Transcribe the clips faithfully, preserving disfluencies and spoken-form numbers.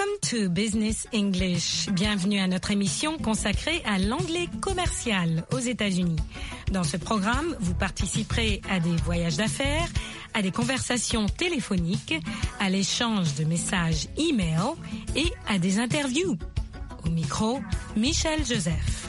Welcome to Business English. Bienvenue à notre émission consacrée à l'anglais commercial aux États-Unis. Dans ce programme, vous participerez à des voyages d'affaires, à des conversations téléphoniques, à l'échange de messages e-mail et à des interviews. Au micro, Michel Joseph.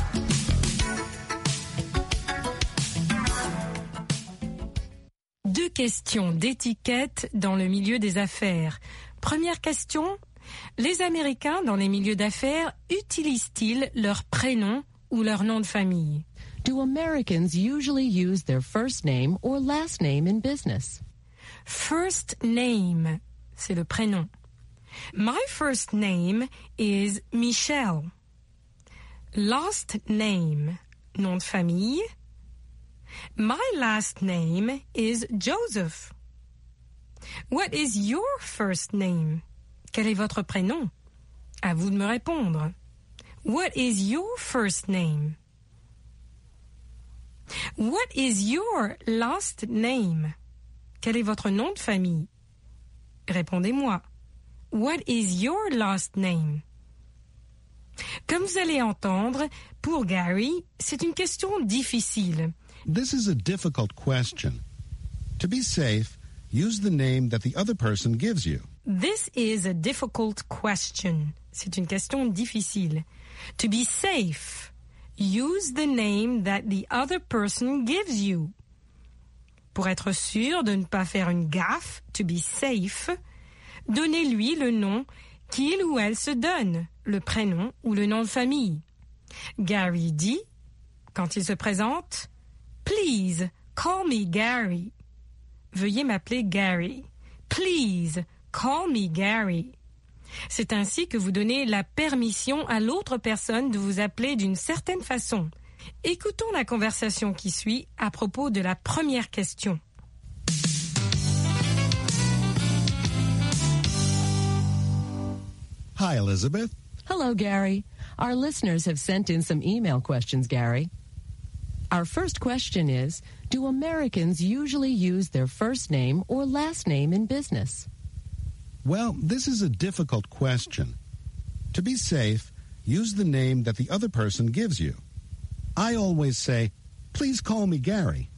Deux questions d'étiquette dans le milieu des affaires. Première question, les Américains dans les milieux d'affaires utilisent-ils leur prénom ou leur nom de famille? Do Americans usually use their first name or last name in business? First name, c'est le prénom. My first name is Michelle. Last name, nom de famille. My last name is Joseph. What is your first name? Quel est votre prénom? À vous de me répondre. What is your first name? What is your last name? Quel est votre nom de famille? Répondez-moi. What is your last name? Comme vous allez entendre, pour Gary, c'est une question difficile. This is a difficult question. To be safe, use the name that the other person gives you. This is a difficult question. C'est une question difficile. To be safe, use the name that the other person gives you. Pour être sûr de ne pas faire une gaffe, to be safe, donnez-lui le nom qu'il ou elle se donne, le prénom ou le nom de famille. Gary dit, quand il se présente, Please, call me Gary. Veuillez m'appeler Gary. Please, call me Gary. C'est ainsi que vous donnez la permission à l'autre personne de vous appeler d'une certaine façon. Écoutons la conversation qui suit à propos de la première question. Hi, Elizabeth. Hello, Gary. Our listeners have sent in some email questions, Gary. Our first question is, do Americans usually use their first name or last name in business? Well, this is a difficult question. To be safe, use the name that the other person gives you. I always say, please call me Gary.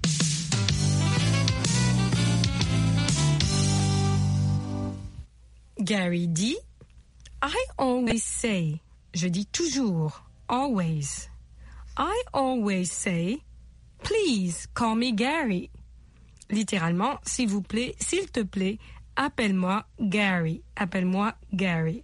Gary dit, I always say, je dis toujours, always. I always say, please call me Gary. Littéralement, s'il vous plaît, s'il te plaît, appelle-moi Gary. Appelle-moi Gary.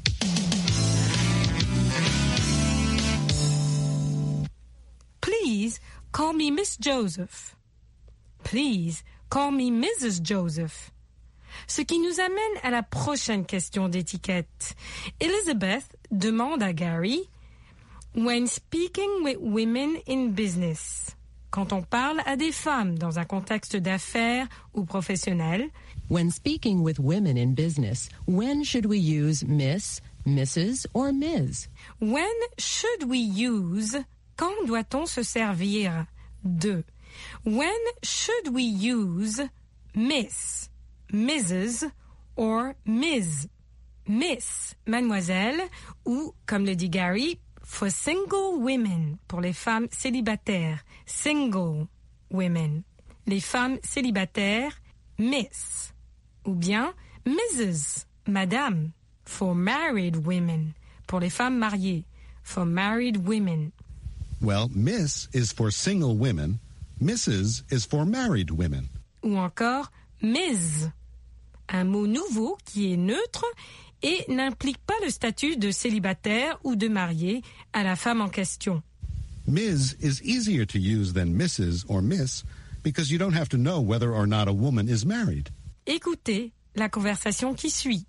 Please call me Miss Joseph. Please call me Missus Joseph. Ce qui nous amène à la prochaine question d'étiquette. Elizabeth demande à Gary, when speaking with women in business, quand on parle à des femmes dans un contexte d'affaires ou professionnel, when speaking with women in business, when should we use Miss, Missus or Miz? When should we use, quand doit-on se servir de? When should we use Miss, Missus or Miz? Miss, mademoiselle, ou, comme le dit Gary, for single women, pour les femmes célibataires, single women. Les femmes célibataires, Miss. Ou bien Missus, madame, for married women, pour les femmes mariées, for married women. Well, Miss is for single women, Missus is for married women. Ou encore Miz, un mot nouveau qui est neutre et n'implique pas le statut de célibataire ou de marié à la femme en question. Miz is easier to use than Missus or Miss because you don't have to know whether or not a woman is married. Écoutez la conversation qui suit.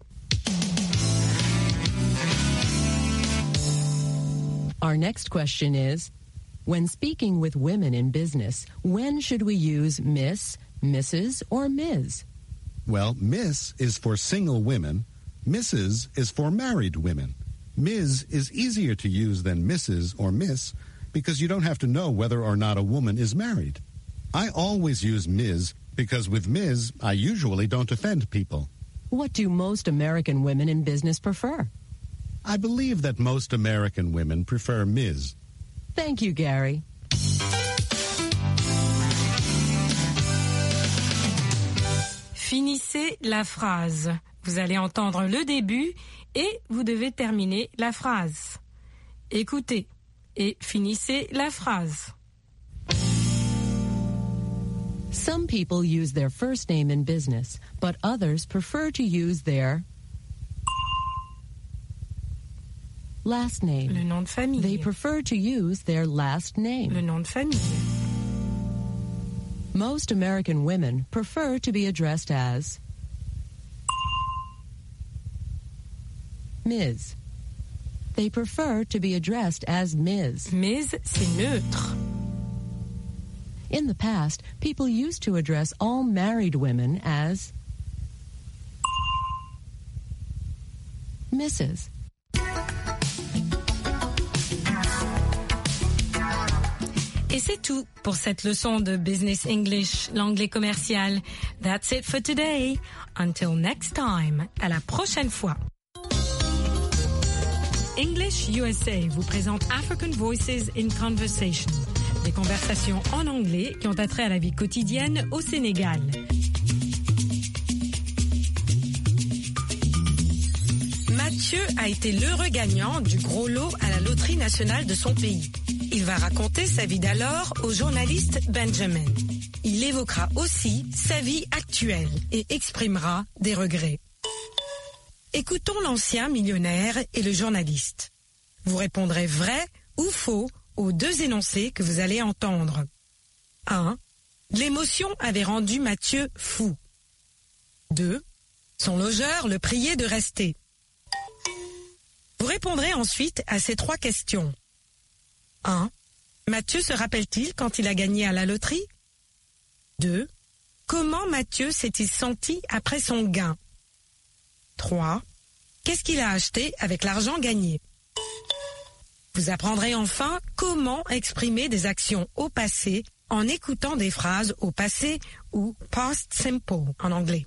Our next question is, when speaking with women in business, when should we use Miss, Missus or Miz? Well, Miss is for single women, Missus is for married women. Miz is easier to use than Missus or Miss because you don't have to know whether or not a woman is married. I always use Miz because with Miz, I usually don't offend people. What do most American women in business prefer? I believe that most American women prefer Miz Thank you, Gary. Finissez la phrase. Vous allez entendre le début et vous devez terminer la phrase. Écoutez et finissez la phrase. Some people use their first name in business, but others prefer to use their last name. Le nom de famille. They prefer to use their last name. Le nom de famille. Most American women prefer to be addressed as Miz They prefer to be addressed as Miz Miz, c'est neutre. In the past, people used to address all married women as Missus Et c'est tout pour cette leçon de Business English, l'anglais commercial. That's it for today. Until next time. À la prochaine fois. English U S A vous présente African Voices in Conversation. Des conversations en anglais qui ont attrait à la vie quotidienne au Sénégal. Mathieu a été l'heureux gagnant du gros lot à la loterie nationale de son pays. Il va raconter sa vie d'alors au journaliste Benjamin. Il évoquera aussi sa vie actuelle et exprimera des regrets. Écoutons l'ancien millionnaire et le journaliste. Vous répondrez vrai ou faux aux deux énoncés que vous allez entendre. un. L'émotion avait rendu Mathieu fou. deux. Son logeur le priait de rester. Vous répondrez ensuite à ces trois questions. un. Mathieu se rappelle-t-il quand il a gagné à la loterie? deux. Comment Mathieu s'est-il senti après son gain? trois. Qu'est-ce qu'il a acheté avec l'argent gagné? Vous apprendrez enfin comment exprimer des actions au passé en écoutant des phrases au passé ou past simple en anglais.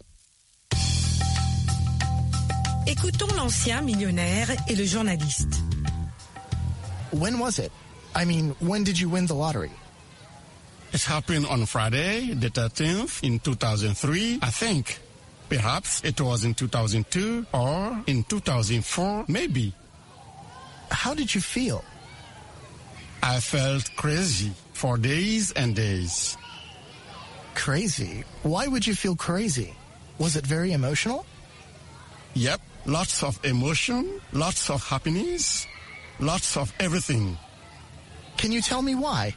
Écoutons l'ancien millionnaire et le journaliste. When was it? I mean, when did you win the lottery? It happened on Friday, the thirteenth, in two thousand three, I think. Perhaps it was in two thousand two or in two thousand four, maybe. How did you feel? I felt crazy for days and days. Crazy? Why would you feel crazy? Was it very emotional? Yep, lots of emotion, lots of happiness, lots of everything. Can you tell me why?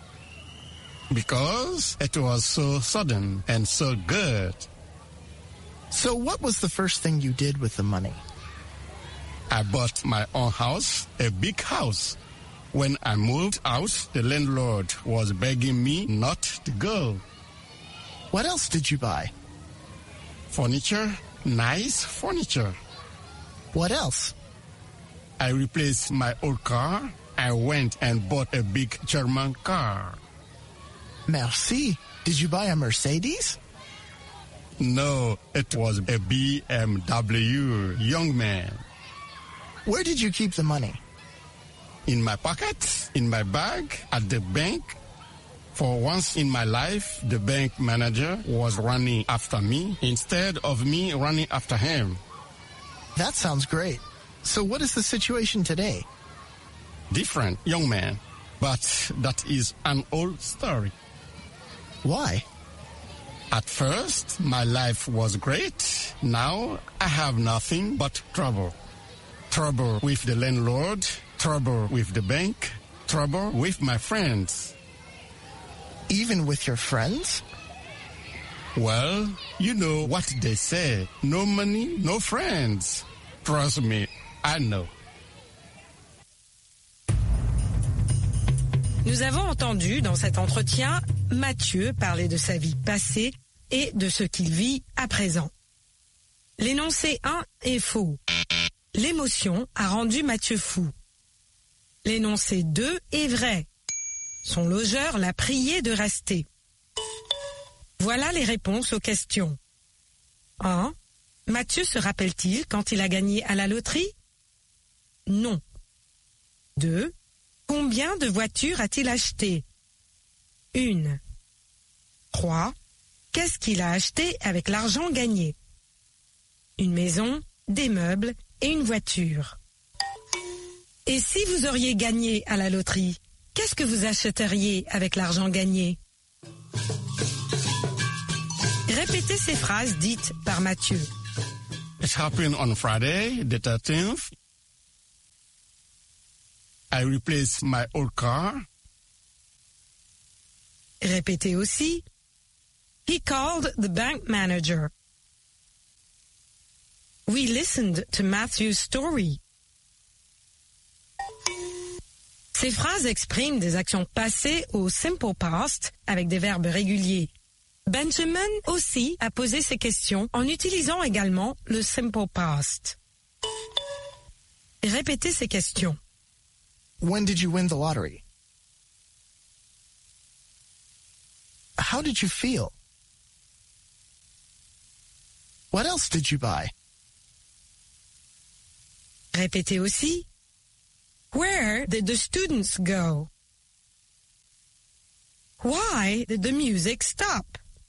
Because it was so sudden and so good. So what was the first thing you did with the money? I bought my own house, a big house. When I moved out, the landlord was begging me not to go. What else did you buy? Furniture, nice furniture. What else? I replaced my old car. I went and bought a big German car. Merci. Did you buy a Mercedes? No, it was a B M W, young man. Where did you keep the money? In my pocket, in my bag, at the bank. For once in my life, the bank manager was running after me instead of me running after him. That sounds great. So what is the situation today? Different, young man. But that is an old story. Why? At first, my life was great. Now, I have nothing but trouble. Trouble with the landlord, trouble with the bank, trouble with my friends. Even with your friends? Well, you know what they say. No money, no friends. Trust me, I know. Nous avons entendu dans cet entretien Mathieu parler de sa vie passée et de ce qu'il vit à présent. L'énoncé un est faux. L'émotion a rendu Mathieu fou. L'énoncé deux est vrai. Son logeur l'a prié de rester. Voilà les réponses aux questions. un. Mathieu se rappelle-t-il quand il a gagné à la loterie? Non. deux. Combien de voitures a-t-il acheté? Une. trois. Qu'est-ce qu'il a acheté avec l'argent gagné? Une maison, des meubles et une voiture. Et si vous auriez gagné à la loterie, qu'est-ce que vous achèteriez avec l'argent gagné? Répétez ces phrases dites par Mathieu. It happened on Friday, the thirteenth. I replaced my old car. Répétez aussi. He called the bank manager. We listened to Matthew's story. Ces phrases expriment des actions passées au simple past avec des verbes réguliers. Benjamin aussi a posé ces questions en utilisant également le simple past. Répétez ces questions. When did you win the lottery? How did you feel? What else did you buy? Répétez aussi. Where did the students go? Why did the music stop?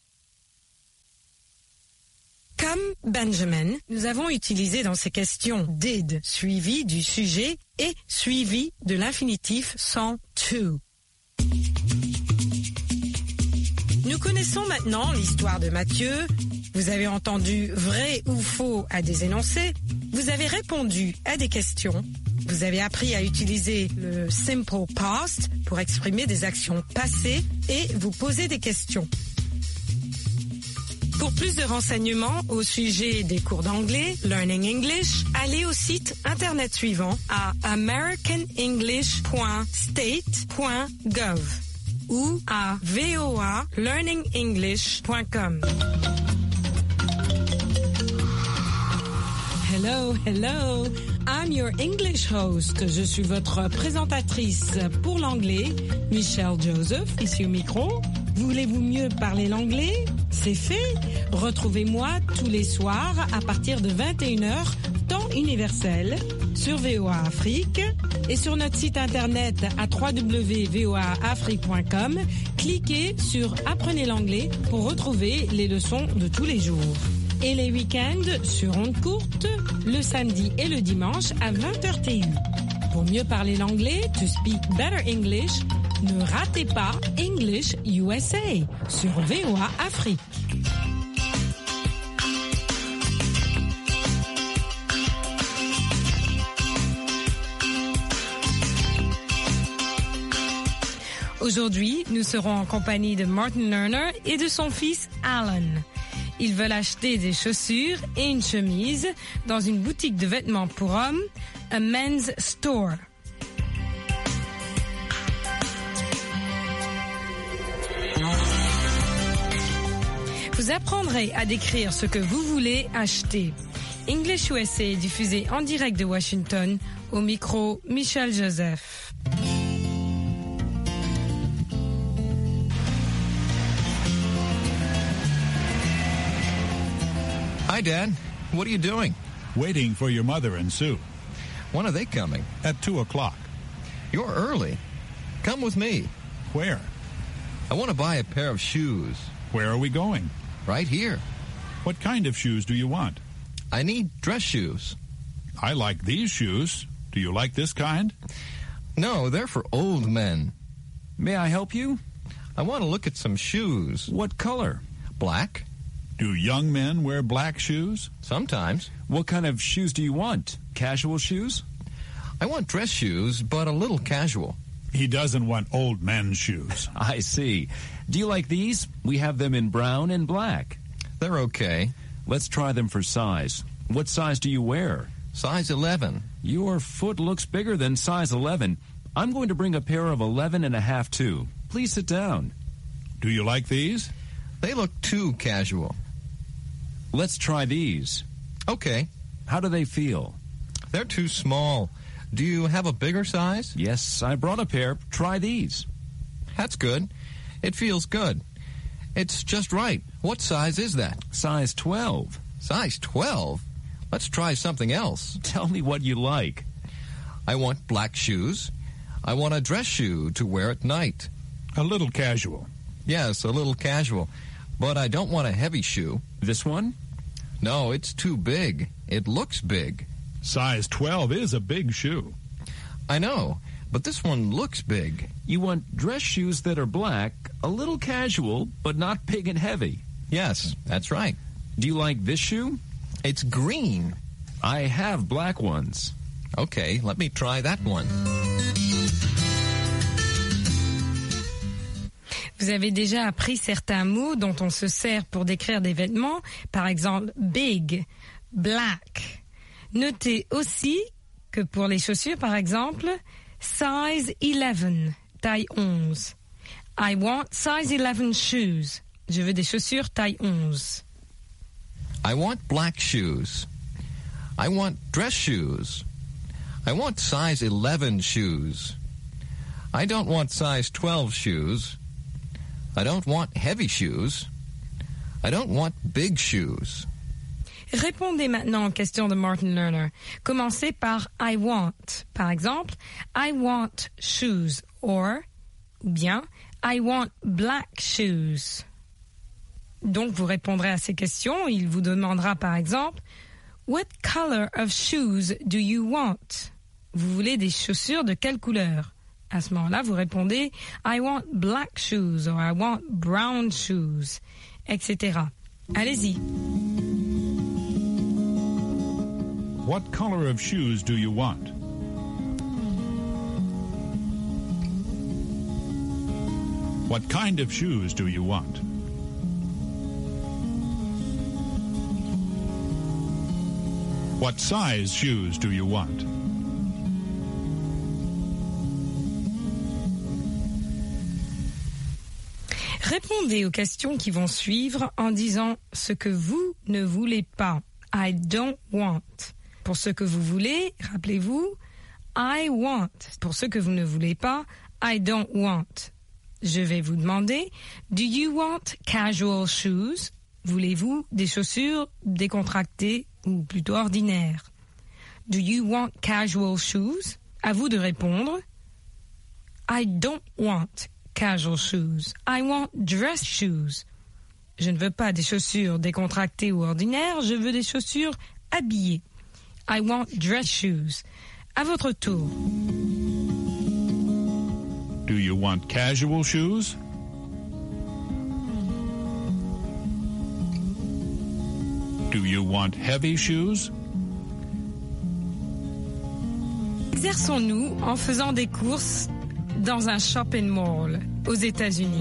Comme Benjamin, nous avons utilisé dans ces questions did suivi du sujet et suivi de l'infinitif sans to. Nous connaissons maintenant l'histoire de Mathieu. Vous avez entendu vrai ou faux à des énoncés. Vous avez répondu à des questions. Vous avez appris à utiliser le simple past pour exprimer des actions passées et vous poser des questions. Pour plus de renseignements au sujet des cours d'anglais, Learning English, allez au site internet suivant à american english point state point gov ou à voa learning english point com. Hello, hello. I'm your English host. Je suis votre présentatrice pour l'anglais, Michelle Joseph, ici au micro. Voulez-vous mieux parler l'anglais? C'est fait. Retrouvez-moi tous les soirs à partir de vingt et une heures, temps universel, sur V O A Afrique et sur notre site internet à w w w point v o a afrique point com. Cliquez sur Apprenez l'anglais pour retrouver les leçons de tous les jours. Et les week-ends sur ondes courtes, le samedi et le dimanche à vingt heures T U. Pour mieux parler l'anglais, to speak better English, ne ratez pas English U S A sur V O A Afrique. Aujourd'hui, nous serons en compagnie de Martin Lerner et de son fils Alan. Ils veulent acheter des chaussures et une chemise dans une boutique de vêtements pour hommes, a men's store. Vous apprendrez à décrire ce que vous voulez acheter. English U S A est diffusé en direct de Washington, au micro Michelle Joseph. Hi, Dad. What are you doing? Waiting for your mother and Sue. When are they coming? At two o'clock. You're early. Come with me. Where? I want to buy a pair of shoes. Where are we going? Right here. What kind of shoes do you want? I need dress shoes. I like these shoes. Do you like this kind? No, they're for old men. May I help you? I want to look at some shoes. What color? Black. Do young men wear black shoes? Sometimes. What kind of shoes do you want? Casual shoes? I want dress shoes, but a little casual. He doesn't want old men's shoes. I see. Do you like these? We have them in brown and black. They're okay. Let's try them for size. What size do you wear? Size eleven. Your foot looks bigger than size eleven. I'm going to bring a pair of eleven and a half too. Please sit down. Do you like these? They look too casual. Let's try these. Okay. How do they feel? They're too small. Do you have a bigger size? Yes, I brought a pair. Try these. That's good. It feels good. It's just right. What size is that? Size twelve. Size twelve? Let's try something else. Tell me what you like. I want black shoes. I want a dress shoe to wear at night. A little casual. Yes, a little casual. But I don't want a heavy shoe. This one? No, it's too big. It looks big. Size twelve is a big shoe. I know, but this one looks big. You want dress shoes that are black, a little casual, but not big and heavy. Yes, that's right. Do you like this shoe? It's green. I have black ones. Okay, let me try that one. Vous avez déjà appris certains mots dont on se sert pour décrire des vêtements, par exemple big, black. Notez aussi que pour les chaussures, par exemple, size eleven, taille onze. I want size eleven shoes. Je veux des chaussures taille onze. I want black shoes. I want dress shoes. I want size eleven shoes. I don't want size twelve shoes. I don't want heavy shoes. I don't want big shoes. Répondez maintenant aux questions de Martin Lerner. Commencez par I want. Par exemple, I want shoes or, ou bien, I want black shoes. Donc, vous répondrez à ces questions. Il vous demandera par exemple, what color of shoes do you want? Vous voulez des chaussures de quelle couleur? À ce moment-là, vous répondez I want black shoes or I want brown shoes, et cetera. Allez-y. What color of shoes do you want? What kind of shoes do you want? What size shoes do you want? Répondez aux questions qui vont suivre en disant ce que vous ne voulez pas. I don't want. Pour ce que vous voulez, rappelez-vous, I want. Pour ce que vous ne voulez pas, I don't want. Je vais vous demander, do you want casual shoes? Voulez-vous des chaussures décontractées ou plutôt ordinaires? Do you want casual shoes? À vous de répondre. I don't want casual shoes. I want dress shoes. Je ne veux pas des chaussures décontractées ou ordinaires, je veux des chaussures habillées. I want dress shoes. À votre tour. Do you want casual shoes? Do you want heavy shoes? Exerçons-nous en faisant des courses dans un shopping mall aux États-Unis.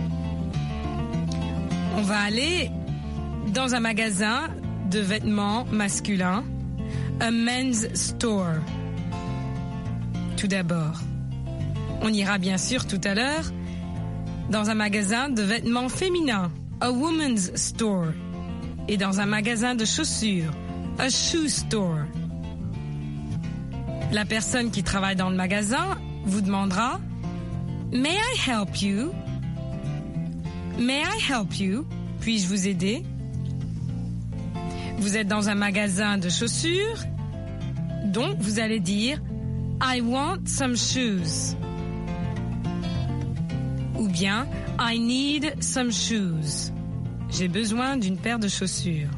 On va aller dans un magasin de vêtements masculins, a men's store. Tout d'abord, on ira bien sûr tout à l'heure dans un magasin de vêtements féminins, a woman's store, et dans un magasin de chaussures, a shoe store. La personne qui travaille dans le magasin vous demandera « May I help you? May I help you? Puis-je vous aider? » Vous êtes dans un magasin de chaussures, donc vous allez dire « I want some shoes » ou bien « I need some shoes ». J'ai besoin d'une paire de chaussures.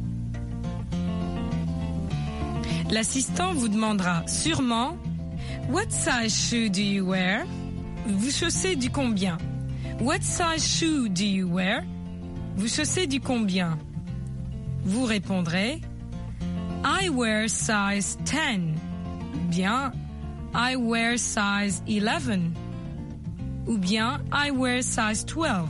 L'assistant vous demandera sûrement « What size shoe do you wear? » Vous chaussez du combien? What size shoe do you wear? Vous chaussez du combien? Vous répondrez I wear size ten. Ou bien I wear size eleven. Ou bien I wear size twelve.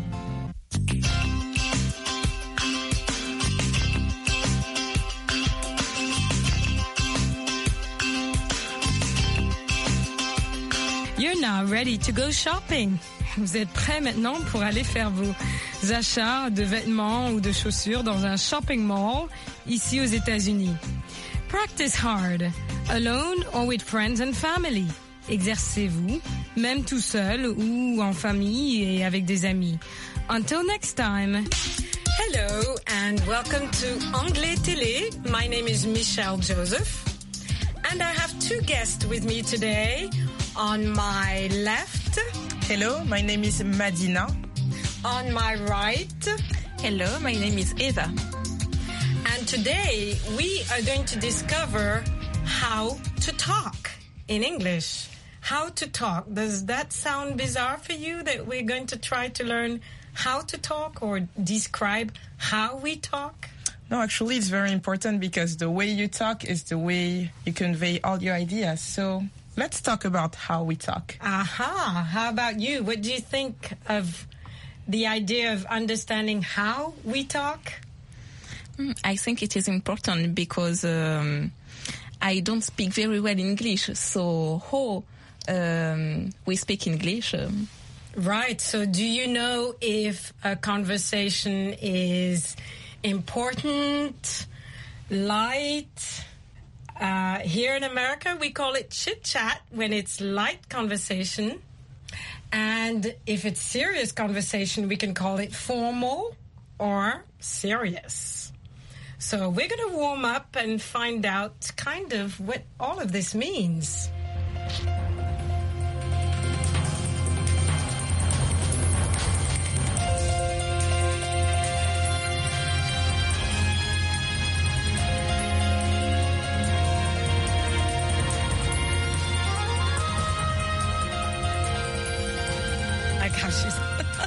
You're now ready to go shopping. Vous êtes prêts maintenant pour aller faire vos achats de vêtements ou de chaussures dans un shopping mall ici aux États-Unis. Practice hard, alone or with friends and family. Exercez-vous, même tout seul ou en famille et avec des amis. Until next time. Hello and welcome to Anglais Télé. My name is Michelle Joseph and I have two guests with me today. On my left, hello, my name is Madina. On my right, hello, my name is Eva. And today we are going to discover how to talk in English. How to talk. Does that sound bizarre for you that we're going to try to learn how to talk or describe how we talk? No, actually it's very important because the way you talk is the way you convey all your ideas. So let's talk about how we talk. Aha. How about you? What do you think of the idea of understanding how we talk? I think it is important because um, I don't speak very well English. So how um, we speak English? Um, right. So do you know if a conversation is important, light? Uh, here in America, we call it chit-chat when it's light conversation. And if it's serious conversation, we can call it formal or serious. So we're going to warm up and find out kind of what all of this means. Like how she's...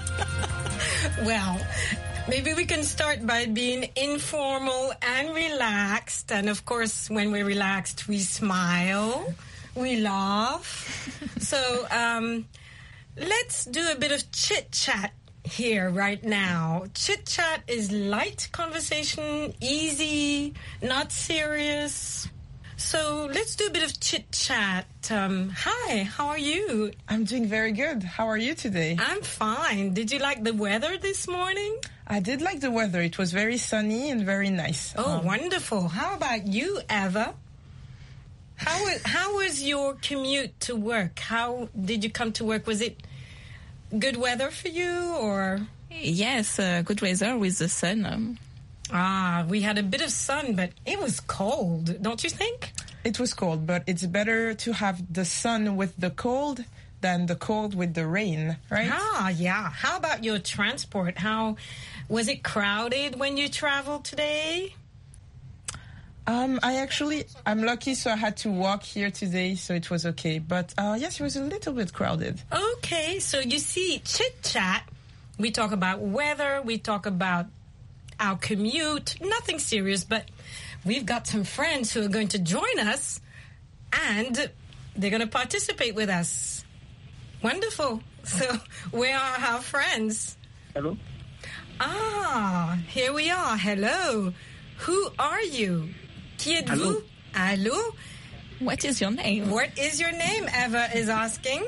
Well... Maybe we can start by being informal and relaxed. And of course, when we're relaxed, we smile, we laugh. So um, let's do a bit of chit-chat here right now. Chit-chat is light conversation, easy, not serious. So let's do a bit of chit-chat. Um, hi, how are you? I'm doing very good. How are you today? I'm fine. Did you like the weather this morning? I did like the weather. It was very sunny and very nice. Oh, um, wonderful. How about you, Eva? How was, how was your commute to work? How did you come to work? Was it good weather for you or? Yes, uh, good weather with the sun. Um. Ah, we had a bit of sun, but it was cold, don't you think? It was cold, but it's better to have the sun with the cold than the cold with the rain, right? Ah, yeah. How about your transport? How was it crowded when you traveled today? Um, I actually, I'm lucky, so I had to walk here today, so it was okay. But uh, yes, it was a little bit crowded. Okay, so you see, chit-chat, we talk about weather, we talk about our commute, nothing serious, but we've got some friends who are going to join us, and they're going to participate with us. Wonderful. So, where are our friends? Hello. Ah, here we are. Hello. Who are you? Qui êtes-vous? Allô? What is your name? What is your name, Eva is asking?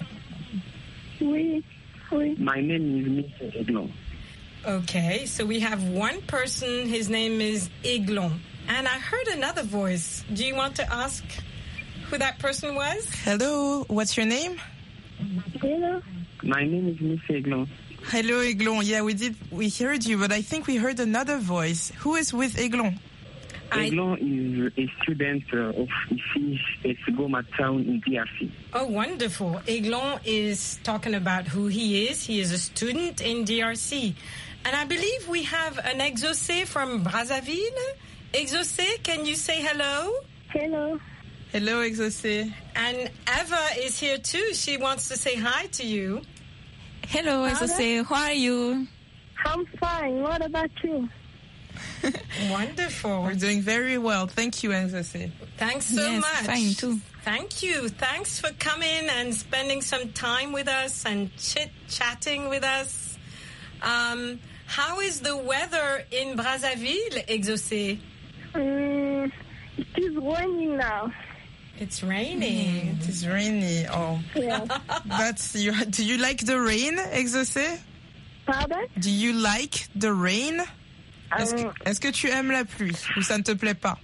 Oui, oui. My name is Mister Eglon. Okay, so we have one person, his name is Eglon. And I heard another voice. Do you want to ask who that person was? Hello, what's your name? Hello. My name is Mister Eglon. Hello, Eglon. Yeah, we did, we heard you, but I think we heard another voice. Who is with Eglon? Eglon is a student uh, of Ici Esgoma town in D R C. Oh, wonderful. Eglon is talking about who he is. He is a student in D R C. And I believe we have an Exaucé from Brazzaville. Exaucé, can you say hello? Hello. Hello, Exaucé. And Eva is here too. She wants to say hi to you. Hello, Exaucé. How are you? I'm fine. What about you? Wonderful. We're doing very well. Thank you, Exaucé. Thanks so yes, much. Fine too. Thank you. Thanks for coming and spending some time with us and chit-chatting with us. Um, how is the weather in Brazzaville, Exaucé? Um, it is raining now. It's raining. Mm, it is rainy. Oh, yeah. That's you. Do you like the rain, Exaucé? Pardon? Do you like the rain? Est-ce que, Um, est-ce que tu aimes la pluie ou ça ne te plaît pas?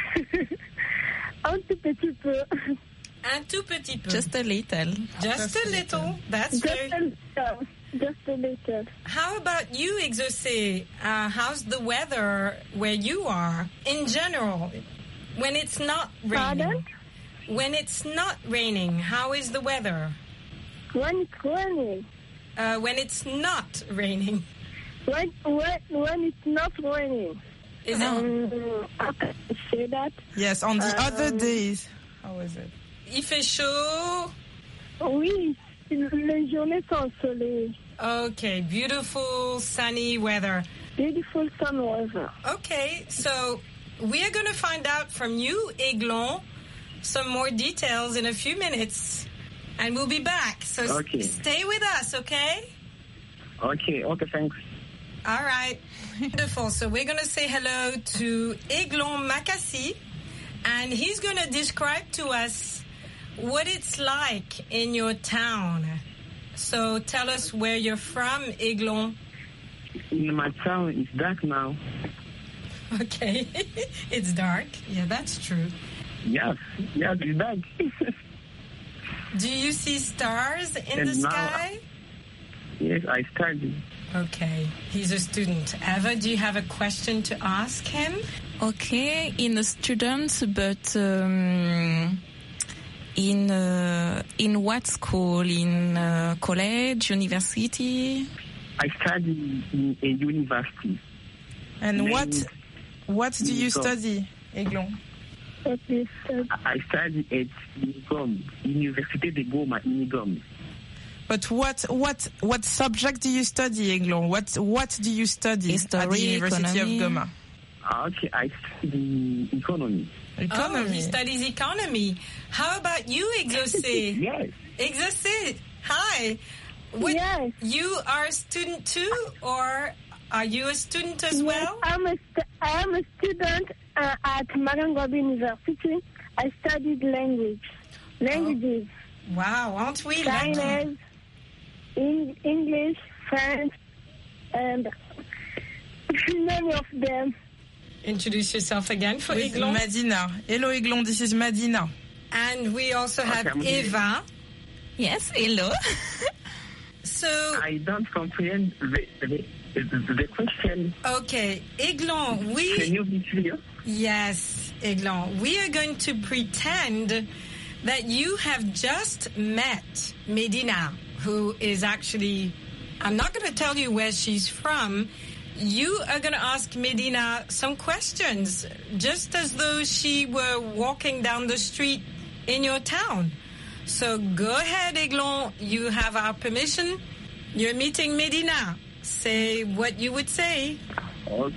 Un tout petit peu. Un tout petit peu. Just a little. Just a little. That's Just very... a little. Just a little. How about you, Exaucé? Uh, how's the weather where you are in general? When it's not raining? Pardon? When it's not raining, how is the weather? When it's raining. Uh, when it's not raining. When, when, when it's not raining. Is um, I can say that. Yes, on the Um, other days. How is it? Il fait chaud. Oui, les journées sont ensoleillées. Okay, beautiful sunny weather. Beautiful sun weather. Okay, so we are going to find out from you, Aiglon, some more details in a few minutes. And we'll be back. So Okay. s- stay with us, okay? Okay, okay, thanks. All right. Wonderful. So we're going to say hello to Aiglon Makassi, and he's going to describe to us what it's like in your town. So tell us where you're from, Aiglon. In my town, it's dark now. Okay. It's dark. Yeah, that's true. Yes, yes, it's dark. Do you see stars in And the now- sky? Yes, I study. Okay. He's a student. Eva, do you have a question to ask him? Okay, in a student, but um, in uh, in what school? In uh, college, university? I study in a university. And Then what what do you Unicom. study, Aiglon? What is that? I study at Unicom, Université de Goma, Unicom. But what what what subject do you study, Aiglon? What what do you study at the History, University economy. of Goma? Ah, Okay, I study economy. Oh, Economy. he studies economy. How about you, Exaucé? Yes. Exaucé, hi. What, Yes. You are a student too, or are you a student as Yes, well? I'm a st- I am a student uh, at Marangobi University. I studied language. Languages. Wow, aren't we lucky? Chinese, in- English, French, and many of them. Introduce yourself again for With Aiglon. Madina. Hello, Aiglon. This is Madina. And we also have Okay, I'm here. Eva. Yes, hello. So, I don't comprehend the, the, the, the question. okay, Aiglon, Can we... you be clear? Yes, Aiglon, we are going to pretend that you have just met Medina, who is actually... I'm not going to tell you where she's from. You are going to ask Medina some questions, just as though she were walking down the street in your town. So go ahead, Aiglon. You have our permission. You're meeting Medina. Say what you would say. Okay,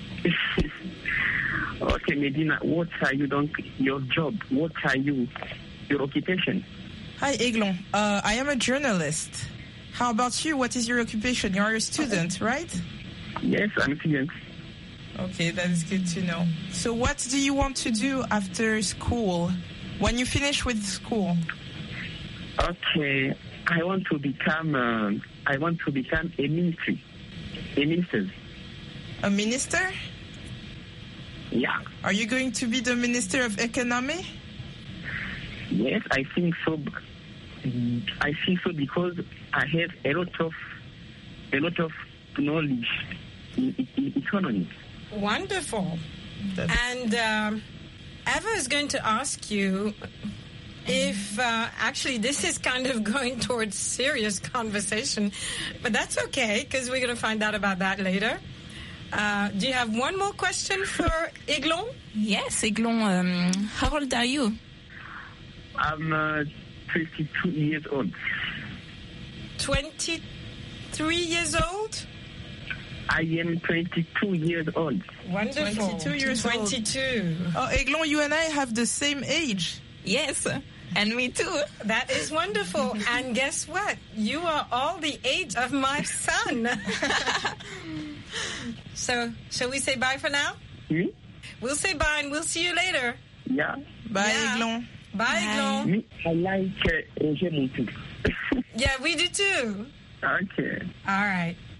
okay Medina, what are you doing? Your job? What are you? Your occupation? Hi, Aiglon. Uh, I am a journalist. How about you? What is your occupation? You are a student, right? Yes, I'm a student. Okay, that is good to know. So what do you want to do after school? When you finish with school? Okay, I want to become. Uh, I want to become a ministry, a minister. A minister? Yeah. Are you going to be the Minister of Economy? Yes, I think so. I think so because I have a lot of, a lot of knowledge in, in economy. Wonderful. And um, Eva is going to ask you if, uh, actually, this is kind of going towards serious conversation, but that's okay, because we're going to find out about that later. Uh, do you have one more question for Aiglon? Yes, Aiglon, um, how old are you? I'm uh, twenty-two years old. twenty-three years old? I am twenty-two years old. Wonderful. twenty-two years old. twenty-two. Oh, Aiglon, you and I have the same age. Yes, and me too. That is wonderful. And guess what? You are all the age of my son. So, shall we say bye for now? Hmm? We'll say bye and we'll see you later. Yeah. Bye, Yeah. Aiglon. Bye, Aiglon. Me, I like uh, Roger Montou. Yeah, we do too. Okay. All right.